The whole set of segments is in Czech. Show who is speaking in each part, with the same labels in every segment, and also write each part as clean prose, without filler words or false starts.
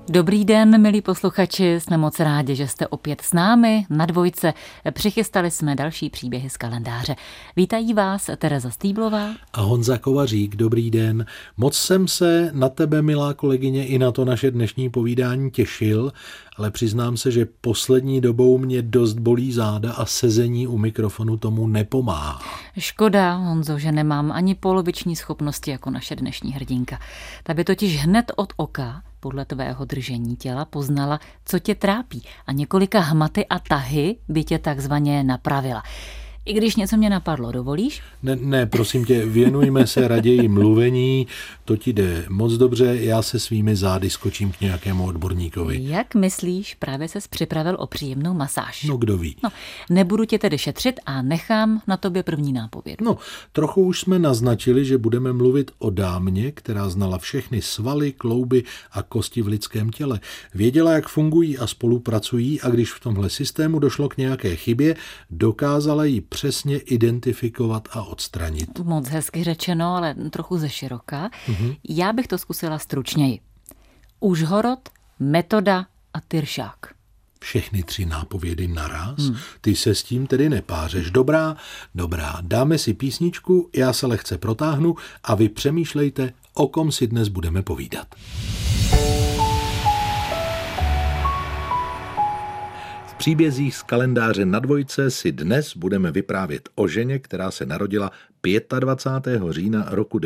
Speaker 1: Dobrý den, milí posluchači, jsme moc rádi, že jste opět s námi na Dvojce. Přichystali jsme další příběhy z kalendáře. Vítají vás Tereza Stýblová
Speaker 2: a Honza Kovařík. Dobrý den. Moc jsem se na tebe, milá kolegyně, i na to naše dnešní povídání těšil, ale přiznám se, že poslední dobou mě dost bolí záda a sezení u mikrofonu tomu nepomáhá.
Speaker 1: Škoda, Honzo, že nemám ani poloviční schopnosti jako naše dnešní hrdinka. Ta by totiž hned od oka podle tvého držení těla poznala, co tě trápí a několika hmaty a tahy by tě takzvaně napravila. I když něco mě napadlo, dovolíš?
Speaker 2: Ne, prosím tě, věnujme se raději mluvení, to ti jde moc dobře, já se svými zády skočím k nějakému odborníkovi.
Speaker 1: Jak myslíš, právě ses připravil o příjemnou masáž?
Speaker 2: No, kdo ví.
Speaker 1: No, nebudu tě tedy šetřit a nechám na tobě první nápovědu.
Speaker 2: No, trochu už jsme naznačili, že budeme mluvit o dámě, která znala všechny svaly, klouby a kosti v lidském těle. Věděla, jak fungují a spolupracují, a když v tomhle systému došlo k nějaké chybě, dokázala ji přesně identifikovat a odstranit.
Speaker 1: Moc hezky řečeno, ale trochu ze široka. Já bych to zkusila stručněji. Užhorod, Metoda a Tyršák.
Speaker 2: Všechny 3 nápovědy naraz? Ty se s tím tedy nepářeš. Dobrá, dáme si písničku, já se lehce protáhnu a vy přemýšlejte, o kom si dnes budeme povídat. V příbězích z kalendáře na Dvojce si dnes budeme vyprávět o ženě, která se narodila 25. října roku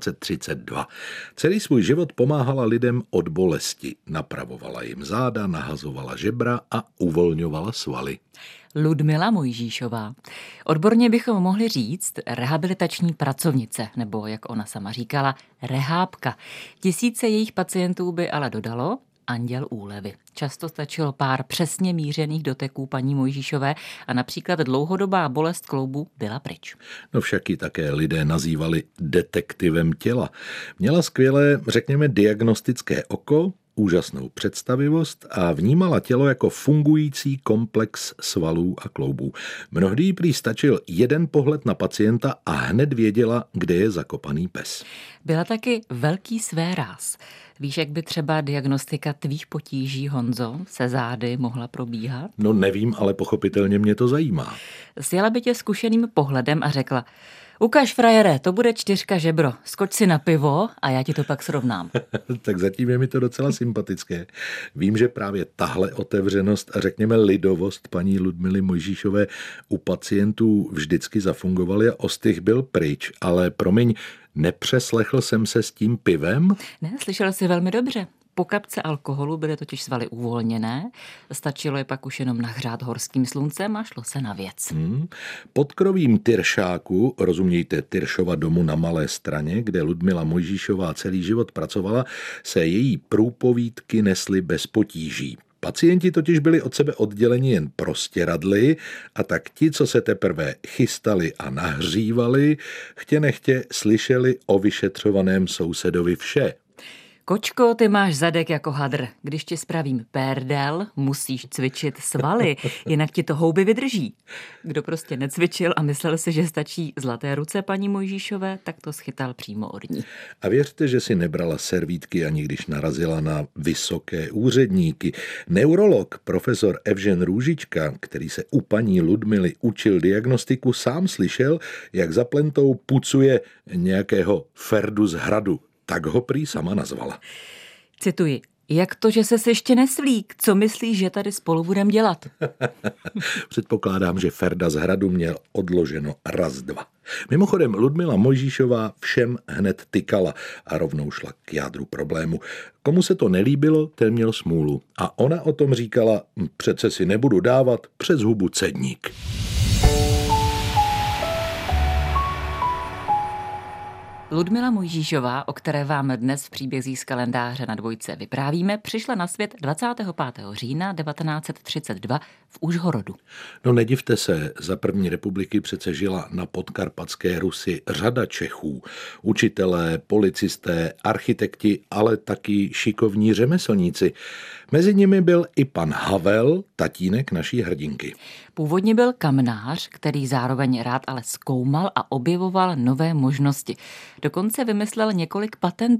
Speaker 2: 1932. Celý svůj život pomáhala lidem od bolesti. Napravovala jim záda, nahazovala žebra a uvolňovala svaly.
Speaker 1: Ludmila Mojžíšová. Odborně bychom mohli říct rehabilitační pracovnice, nebo jak ona sama říkala, rehábka. Tisíce jejich pacientů by ale dodalo anděl úlevy. Často stačilo pár přesně mířených doteků paní Mojžíšové a například dlouhodobá bolest kloubu byla pryč.
Speaker 2: No však ji také lidé nazývali detektivem těla. Měla skvělé, řekněme, diagnostické oko, úžasnou představivost a vnímala tělo jako fungující komplex svalů a kloubů. Mnohdy jí prý stačil jeden pohled na pacienta a hned věděla, kde je zakopaný pes.
Speaker 1: Byla taky velký svéráz. Víš, jak by třeba diagnostika tvých potíží, Honzo, se zády mohla probíhat?
Speaker 2: No nevím, ale pochopitelně mě to zajímá.
Speaker 1: Sjela by tě zkušeným pohledem a řekla: ukaž, frajere, to bude 4 žebro, skoč si na pivo a já ti to pak srovnám.
Speaker 2: Tak zatím je mi to docela sympatické. Vím, že právě tahle otevřenost a řekněme lidovost paní Ludmily Mojžíšové u pacientů vždycky zafungovaly a ostych byl pryč, ale promiň, nepřeslechl jsem se s tím pivem?
Speaker 1: Ne, slyšel jsi velmi dobře. Po kapce alkoholu byly totiž svaly uvolněné, stačilo je pak už jenom nahřát horským sluncem a šlo se na věc.
Speaker 2: Pod krovím Tyršáku, rozumějte Tyršova domu na Malé Straně, kde Ludmila Mojžíšová celý život pracovala, se její průpovídky nesly bez potíží. Pacienti totiž byli od sebe odděleni jen prostěradly a tak ti, co se teprve chystali a nahřívali, chtě nechtě slyšeli o vyšetřovaném sousedovi vše.
Speaker 1: Kočko, ty máš zadek jako hadr. Když ti spravím pérdel, musíš cvičit svaly, jinak ti to houby vydrží. Kdo prostě necvičil a myslel si, že stačí zlaté ruce paní Mojžíšové, tak to schytal přímo od ní.
Speaker 2: A věřte, že si nebrala servítky, ani když narazila na vysoké úředníky. Neurolog profesor Evžen Růžička, který se u paní Ludmily učil diagnostiku, sám slyšel, jak za plentou pucuje nějakého Ferdu z Hradu. Tak ho prý sama nazvala.
Speaker 1: Cituji: jak to, že ses ještě nesvlík? Co myslíš, že tady spolu budem dělat?
Speaker 2: Předpokládám, že Ferda z Hradu měl odloženo 1, 2. Mimochodem, Ludmila Mojžíšová všem hned tykala a rovnou šla k jádru problému. Komu se to nelíbilo, ten měl smůlu. A ona o tom říkala: přece si nebudu dávat přes hubu cedník.
Speaker 1: Ludmila Mojžíšová, o které vám dnes v příbězích z kalendáře na Dvojce vyprávíme, přišla na svět 25. října 1932 v Užhorodu.
Speaker 2: No nedivte se, za první republiky přece žila na podkarpatské Rusi řada Čechů. Učitelé, policisté, architekti, ale taky šikovní řemeslníci. Mezi nimi byl i pan Havel, tatínek naší hrdinky.
Speaker 1: Původně byl kamnář, který zároveň rád ale zkoumal a objevoval nové možnosti. Dokonce vymyslel několik patentů.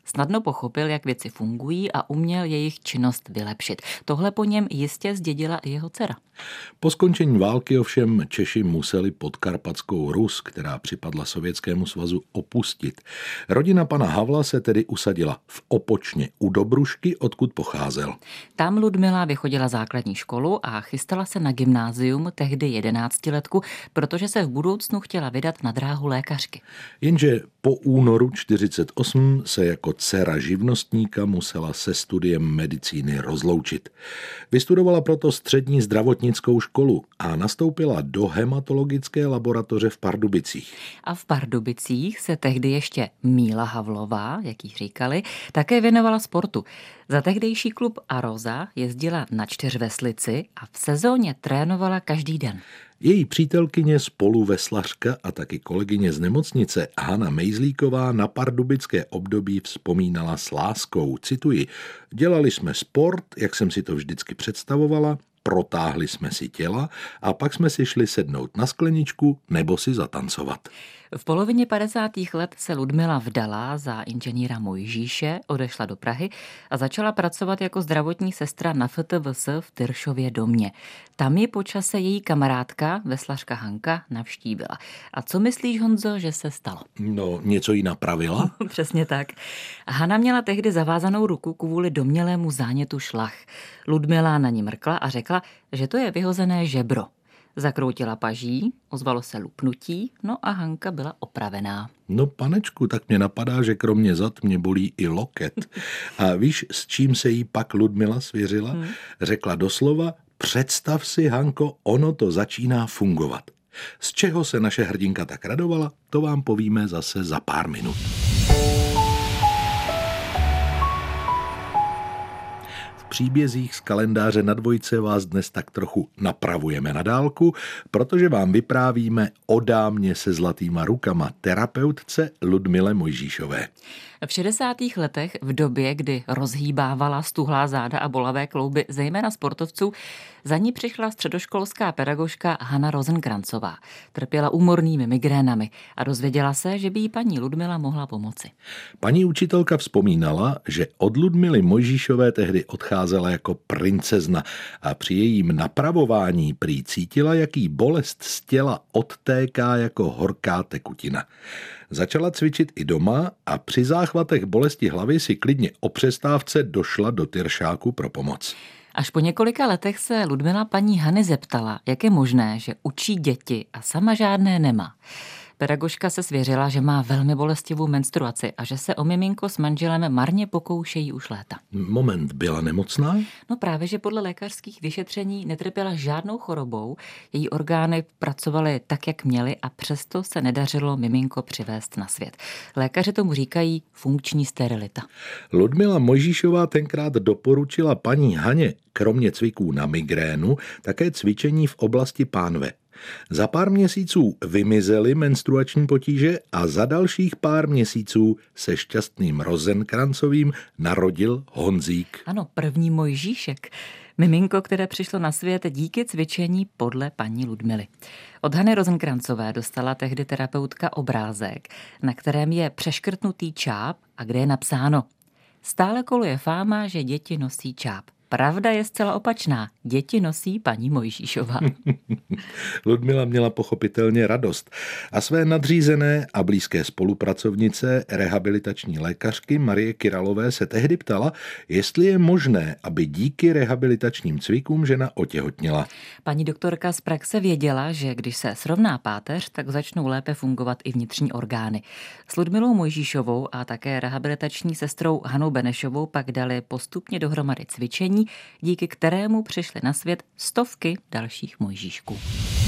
Speaker 1: Snadno pochopil, jak věci fungují a uměl jejich činnost vylepšit. Tohle po něm jistě zdědila i jeho dcera.
Speaker 2: Po skončení války ovšem Češi museli Podkarpatskou Rus, která připadla Sovětskému svazu, opustit. Rodina pana Havla se tedy usadila v Opočně u Dobrušky, odkud pocházel.
Speaker 1: Tam Ludmila vychodila základní školu a chystala se na gymnázium, tehdy 11letku, protože se v budoucnu chtěla vydat na dráhu lékařky.
Speaker 2: Jenže po únoru 1948 se jako dcera živnostníka musela se studiem medicíny rozloučit. Vystudovala proto střední zdravotnickou školu a nastoupila do hematologické laboratoře v Pardubicích.
Speaker 1: A v Pardubicích se tehdy ještě Míla Havlová, jak jí říkali, také věnovala sportu. Za tehdejší klub Aroza jezdila na čtyřveslici a v sezóně trénovala každý den.
Speaker 2: Její přítelkyně, spoluveslařka a taky kolegyně z nemocnice Hana Mejzlíková na pardubické období vzpomínala s láskou. Cituji: dělali jsme sport, jak jsem si to vždycky představovala, protáhli jsme si těla a pak jsme si šli sednout na skleničku nebo si zatancovat.
Speaker 1: V polovině 50. let se Ludmila vdala za inženýra Mojžíše, odešla do Prahy a začala pracovat jako zdravotní sestra na FTVS v Tyršově domě. Tam ji po čase její kamarádka, veslařka Hanka, navštívila. A co myslíš, Honzo, že se stalo?
Speaker 2: No, něco jí napravila?
Speaker 1: Přesně tak. Hana měla tehdy zavázanou ruku kvůli domnělému zánětu šlach. Ludmila na ní mrkla a řekla, že to je vyhozené žebro. Zakroutila paží, ozvalo se lupnutí, no a Hanka byla opravená.
Speaker 2: No panečku, tak mě napadá, že kromě zad mě bolí i loket. A víš, s čím se jí pak Ludmila svěřila? Řekla doslova: představ si, Hanko, ono to začíná fungovat. Z čeho se naše hrdinka tak radovala, to vám povíme zase za pár minut. V příbězích z kalendáře na dvojce vás dnes tak trochu napravujeme na dálku, protože vám vyprávíme o dámě se zlatýma rukama, terapeutce Ludmile Mojžíšové.
Speaker 1: V 60. letech, v době, kdy rozhýbávala stuhlá záda a bolavé klouby zejména sportovců, za ní přišla středoškolská pedagožka Hana Rosenkrancová. Trpěla úmornými migrénami a dozvěděla se, že by jí paní Ludmila mohla pomoci.
Speaker 2: Paní učitelka vzpomínala, že od Ludmily Mojžíšové tehdy odcházela jako princezna a při jejím napravování prý cítila, jaký bolest z těla odtéká jako horká tekutina. Začala cvičit i doma a při záchvatech bolesti hlavy si klidně o přestávce došla do Tyršáku pro pomoc.
Speaker 1: Až po několika letech se Ludmila paní Hany zeptala, jak je možné, že učí děti a sama žádné nemá. Pedagožka se svěřila, že má velmi bolestivou menstruaci a že se o miminko s manželem marně pokoušejí už léta.
Speaker 2: Moment, byla nemocná?
Speaker 1: No právě, že podle lékařských vyšetření netrpěla žádnou chorobou, její orgány pracovaly tak, jak měly a přesto se nedařilo miminko přivést na svět. Lékaři tomu říkají funkční sterilita.
Speaker 2: Ludmila Mojžíšová tenkrát doporučila paní Haně kromě cviků na migrénu také cvičení v oblasti pánve. Za pár měsíců vymizely menstruační potíže a za dalších pár měsíců se šťastným Rosenkrancovým narodil Honzík.
Speaker 1: Ano, první Mojžíšek. Miminko, které přišlo na svět díky cvičení podle paní Ludmily. Od Hany Rosenkrancové dostala tehdy terapeutka obrázek, na kterém je přeškrtnutý čáp a kde je napsáno: stále koluje fáma, že děti nosí čáp. Pravda je zcela opačná. Děti nosí paní Mojžíšová.
Speaker 2: Ludmila měla pochopitelně radost a své nadřízené a blízké spolupracovnice, rehabilitační lékařky Marie Kiralové, se tehdy ptala, jestli je možné, aby díky rehabilitačním cvikům žena otěhotněla.
Speaker 1: Paní doktorka z praxe věděla, že když se srovná páteř, tak začnou lépe fungovat i vnitřní orgány. S Ludmilou Mojžíšovou a také rehabilitační sestrou Hanou Benešovou pak dali postupně dohromady cvičení, díky kterému přišly na svět stovky dalších Mojžíšků.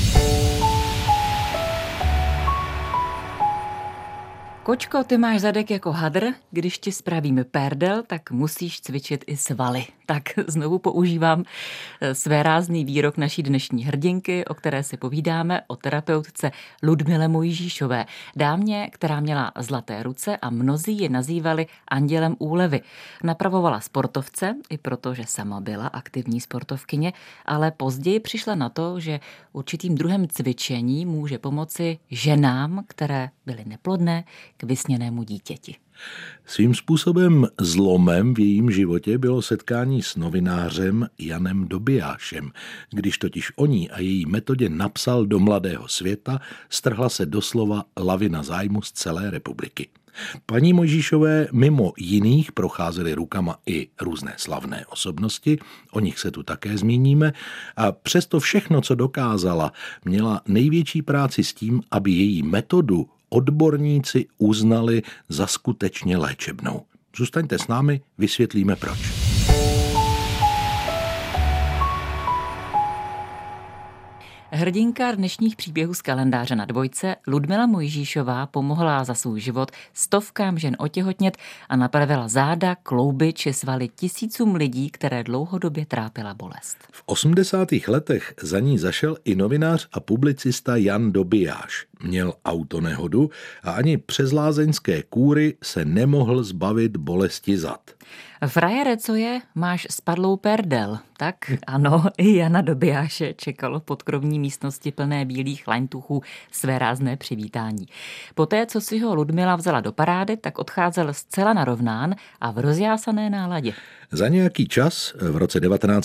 Speaker 1: Kočko, ty máš zadek jako hadr, když ti spravím pérdel, tak musíš cvičit i svaly. Tak znovu používám svérázný výrok naší dnešní hrdinky, o které si povídáme, o terapeutce Ludmile Mojžíšové, dámě, která měla zlaté ruce a mnozí ji nazývali andělem úlevy. Napravovala sportovce, i proto, že sama byla aktivní sportovkyně, ale později přišla na to, že určitým druhem cvičení může pomoci ženám, které byly neplodné, k vysněnému dítěti.
Speaker 2: Svým způsobem zlomem v jejím životě bylo setkání s novinářem Janem Dobijášem. Když totiž o ní a její metodě napsal do Mladého světa, strhla se doslova lavina zájmu z celé republiky. Paní Mojžíšové mimo jiných procházely rukama i různé slavné osobnosti, o nich se tu také zmíníme, a přesto všechno, co dokázala, měla největší práci s tím, aby její metodu odborníci uznali za skutečně léčebnou. Zůstaňte s námi, vysvětlíme proč.
Speaker 1: Hrdinka dnešních příběhů z kalendáře na dvojce Ludmila Mojžíšová pomohla za svůj život stovkám žen otěhotnět a napravila záda, klouby či svaly tisícům lidí, které dlouhodobě trápila bolest.
Speaker 2: V 80. letech za ní zašel i novinář a publicista Jan Dobijáš. Měl autonehodu a ani přes lázeňské kůry se nemohl zbavit bolesti zad.
Speaker 1: Frajere, co je, máš spadlou perdel. Tak ano, i Jana Dobijáše čekalo v podkrovní místnosti plné bílých laňtuchů své rázné přivítání. Poté, co si ho Ludmila vzala do parády, tak odcházel zcela narovnán a v rozjásané náladě.
Speaker 2: Za nějaký čas, v roce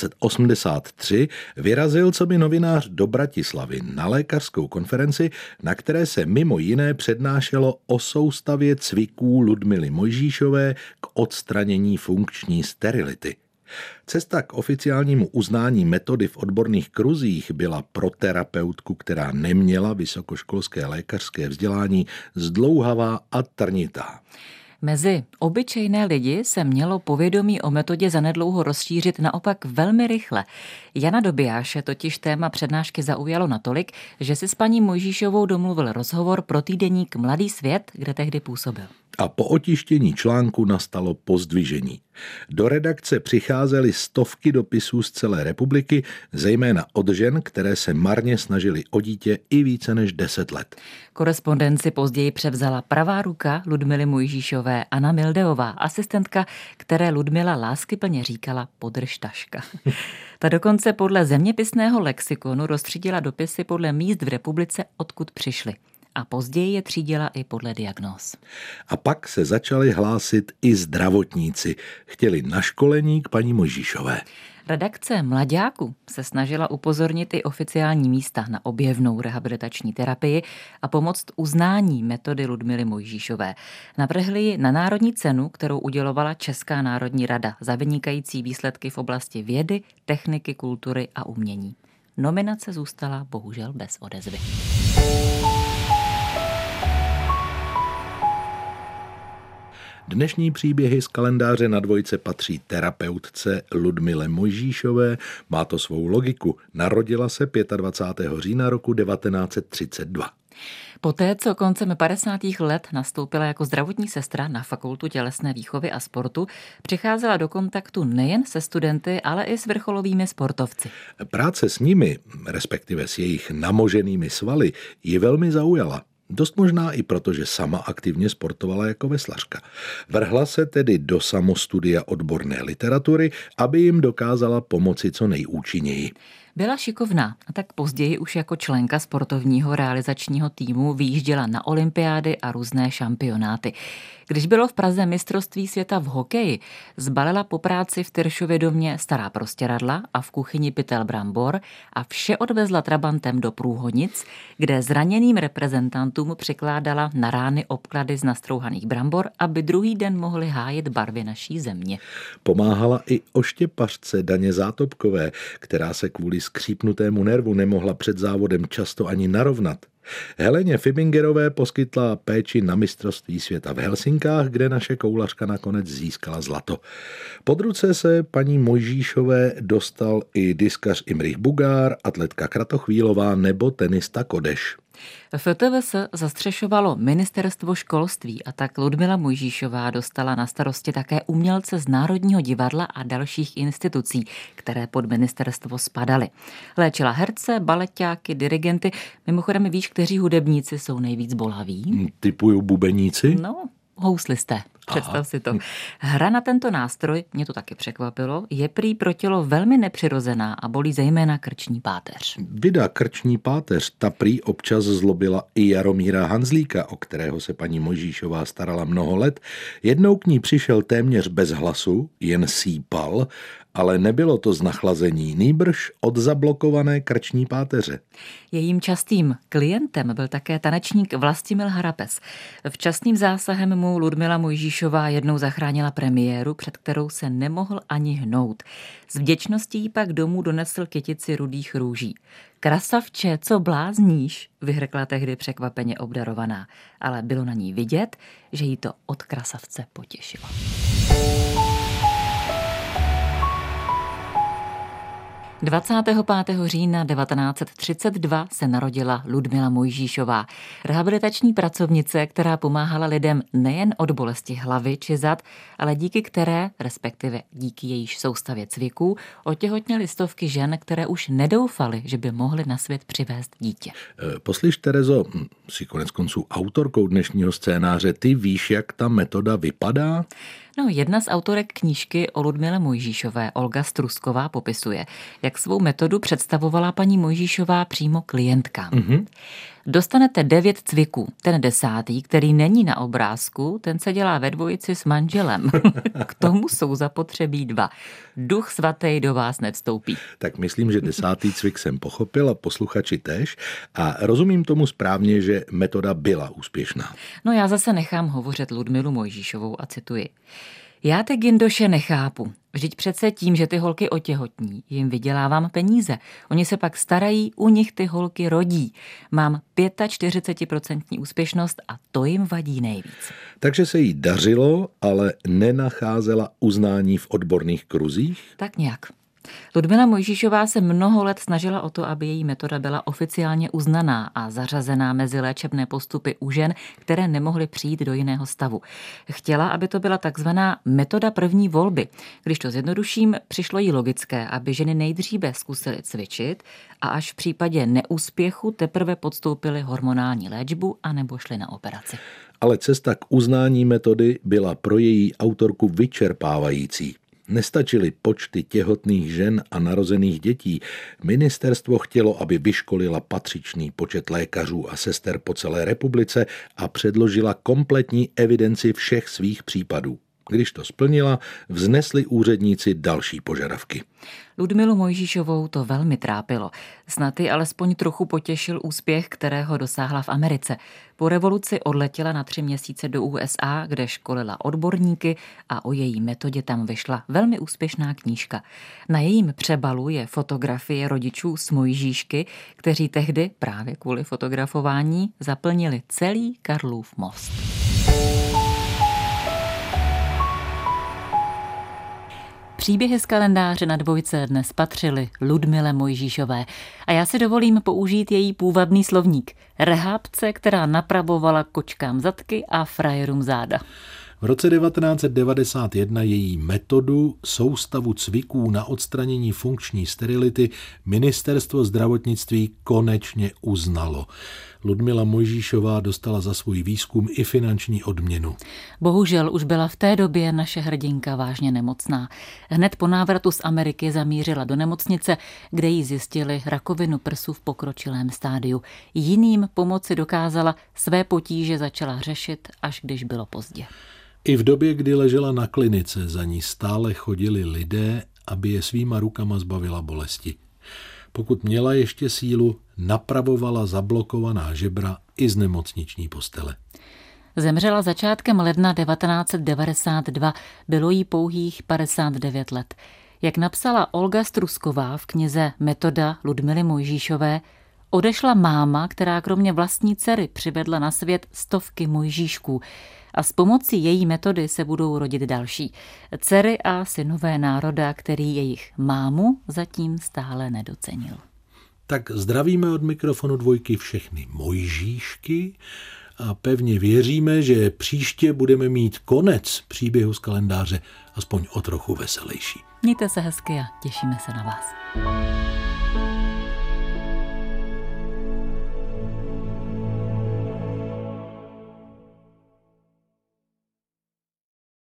Speaker 2: 1983, vyrazil coby novinář do Bratislavy na lékařskou konferenci, na které se mimo jiné přednášelo o soustavě cviků Ludmily Mojžíšové k odstranění funkční sterility. Cesta k oficiálnímu uznání metody v odborných kruzích byla pro terapeutku, která neměla vysokoškolské lékařské vzdělání, zdlouhavá a trnitá.
Speaker 1: Mezi obyčejné lidi se mělo povědomí o metodě zanedlouho rozšířit naopak velmi rychle. Jana Dobijáše totiž téma přednášky zaujalo natolik, že si s paní Mojžíšovou domluvil rozhovor pro týdeník Mladý svět, kde tehdy působil.
Speaker 2: A po otištění článku nastalo pozdvižení. Do redakce přicházely stovky dopisů z celé republiky, zejména od žen, které se marně snažily o dítě i více než 10 let.
Speaker 1: Korespondenci později převzala pravá ruka Ludmily Mojžíšové Anna Mildeová, asistentka, které Ludmila láskyplně říkala podržtaška. Ta dokonce podle zeměpisného lexikonu rozstřídila dopisy podle míst v republice, odkud přišly. A později je třídila i podle diagnóz.
Speaker 2: A pak se začali hlásit i zdravotníci. Chtěli na školení k paní Mojžíšové.
Speaker 1: Redakce Mlaďáku se snažila upozornit i oficiální místa na objevnou rehabilitační terapii a pomoct uznání metody Ludmily Mojžíšové. Navrhli ji na národní cenu, kterou udělovala Česká národní rada za vynikající výsledky v oblasti vědy, techniky, kultury a umění. Nominace zůstala bohužel bez odezvy.
Speaker 2: Dnešní příběhy z kalendáře na dvojce patří terapeutce Ludmile Mojžíšové. Má to svou logiku. Narodila se 25. října roku 1932.
Speaker 1: Poté, co koncem 50. let nastoupila jako zdravotní sestra na Fakultu tělesné výchovy a sportu, přicházela do kontaktu nejen se studenty, ale i s vrcholovými sportovci.
Speaker 2: Práce s nimi, respektive s jejich namoženými svaly, ji velmi zaujala. Dost možná i proto, že sama aktivně sportovala jako veslařka. Vrhla se tedy do samostudia odborné literatury, aby jim dokázala pomoci co nejúčinněji.
Speaker 1: Byla šikovná a tak později už jako členka sportovního realizačního týmu vyjížděla na olympiády a různé šampionáty. Když bylo v Praze mistrovství světa v hokeji, zbalila po práci v Tyršově domě stará prostěradla a v kuchyni pytel brambor a vše odvezla trabantem do Průhonic, kde zraněným reprezentantům přikládala na rány obklady z nastrouhaných brambor, aby druhý den mohli hájit barvy naší země.
Speaker 2: Pomáhala i oštěpařce Daně Zátopkové, která se kvůli skřípnutému nervu nemohla před závodem často ani narovnat. Heleně Fibingerové poskytla péči na mistrovství světa v Helsinkách, kde naše koulařka nakonec získala zlato. Pod ruce se paní Mojžíšové dostal i diskař Imrich Bugár, atletka Kratochvílová nebo tenista Kodeš.
Speaker 1: FTVS zastřešovalo ministerstvo školství a tak Ludmila Mojžíšová dostala na starosti také umělce z Národního divadla a dalších institucí, které pod ministerstvo spadaly. Léčila herce, baleťáky, dirigenty. Mimochodem víš, kteří hudebníci jsou nejvíc bolaví?
Speaker 2: Typuju bubeníci?
Speaker 1: No, houslisté. Představ si to. Hra na tento nástroj, mě to taky překvapilo, je prý pro tělo velmi nepřirozená a bolí zejména krční páteř.
Speaker 2: Vida krční páteř, ta prý občas zlobila i Jaromíra Hanzlíka, o kterého se paní Mojžíšová starala mnoho let. Jednou k ní přišel téměř bez hlasu, jen sýpal, ale nebylo to z nachlazení, nýbrž od zablokované krční páteře.
Speaker 1: Jejím častým klientem byl také tanečník Vlastimil Harapes. Včasným zásahem mu Ludmila Mojžíšová jednou zachránila premiéru, před kterou se nemohl ani hnout. S vděčností pak domů donesl kytici rudých růží. Krasavče, co blázníš, vyhrkla tehdy překvapeně obdarovaná, ale bylo na ní vidět, že jí to od krasavce potěšilo. 25. října 1932 se narodila Ludmila Mojžíšová, rehabilitační pracovnice, která pomáhala lidem nejen od bolesti hlavy či zad, ale díky které, respektive díky jejíž soustavě cviků, otěhotněly stovky žen, které už nedoufaly, že by mohly na svět přivést dítě.
Speaker 2: Poslyš, Terezo, jsi koneckonců autorkou dnešního scénáře, ty víš, jak ta metoda vypadá?
Speaker 1: No, jedna z autorek knížky o Ludmile Mojžíšové, Olga Strusková, popisuje, jak svou metodu představovala paní Mojžíšová přímo klientkám. Dostanete 9 cviků. Ten 10., který není na obrázku, ten se dělá ve dvojici s manželem. K tomu jsou zapotřebí 2. Duch svatý do vás nevstoupí.
Speaker 2: Tak myslím, že 10. cvik jsem pochopil a posluchači též a rozumím tomu správně, že metoda byla úspěšná.
Speaker 1: No já zase nechám hovořit Ludmilu Mojžíšovou a cituji. Já ty Gindoše nechápu. Vždyť přece tím, že ty holky otěhotní, jim vydělávám peníze. Oni se pak starají, u nich ty holky rodí. Mám 45% úspěšnost a to jim vadí nejvíc.
Speaker 2: Takže se jí dařilo, ale nenacházela uznání v odborných kruzích?
Speaker 1: Tak nějak. Ludmila Mojžíšová se mnoho let snažila o to, aby její metoda byla oficiálně uznaná a zařazená mezi léčebné postupy u žen, které nemohly přijít do jiného stavu. Chtěla, aby to byla takzvaná metoda první volby. Když to zjednoduším, přišlo jí logické, aby ženy nejdříve zkusily cvičit a až v případě neúspěchu teprve podstoupily hormonální léčbu a nebo šly na operaci.
Speaker 2: Ale cesta k uznání metody byla pro její autorku vyčerpávající. Nestačily počty těhotných žen a narozených dětí. Ministerstvo chtělo, aby vyškolila patřičný počet lékařů a sester po celé republice a předložila kompletní evidenci všech svých případů. Když to splnila, vznesli úředníci další požadavky.
Speaker 1: Ludmilu Mojžíšovou to velmi trápilo. Snad ji alespoň trochu potěšil úspěch, kterého dosáhla v Americe. Po revoluci odletěla na 3 měsíce do USA, kde školila odborníky a o její metodě tam vyšla velmi úspěšná knížka. Na jejím přebalu je fotografie rodičů z Mojžíšky, kteří tehdy právě kvůli fotografování zaplnili celý Karlův most. Příběhy z kalendáře na Dvojce dnes patřily Ludmile Mojžíšové a já si dovolím použít její půvabný slovník. Rehábce, která napravovala kočkám zadky a frajerům záda.
Speaker 2: V roce 1991 její metodu soustavu cviků na odstranění funkční sterility Ministerstvo zdravotnictví konečně uznalo. Ludmila Mojžíšová dostala za svůj výzkum i finanční odměnu.
Speaker 1: Bohužel už byla v té době naše hrdinka vážně nemocná. Hned po návratu z Ameriky zamířila do nemocnice, kde jí zjistili rakovinu prsu v pokročilém stádiu. Jiným pomoci dokázala, své potíže začala řešit, až když bylo pozdě.
Speaker 2: I v době, kdy ležela na klinice, za ní stále chodili lidé, aby je svýma rukama zbavila bolesti. Pokud měla ještě sílu, napravovala zablokovaná žebra i z nemocniční postele.
Speaker 1: Zemřela začátkem ledna 1992, bylo jí pouhých 59 let. Jak napsala Olga Strusková v knize Metoda Ludmily Mojžíšové, odešla máma, která kromě vlastní dcery přivedla na svět stovky Mojžíšků a s pomocí její metody se budou rodit další. Dcery a synové národa, který jejich mámu zatím stále nedocenil.
Speaker 2: Tak zdravíme od mikrofonu Dvojky všechny Mojžíšky a pevně věříme, že příště budeme mít konec příběhu z kalendáře aspoň o trochu veselější.
Speaker 1: Mějte se hezky a těšíme se na vás.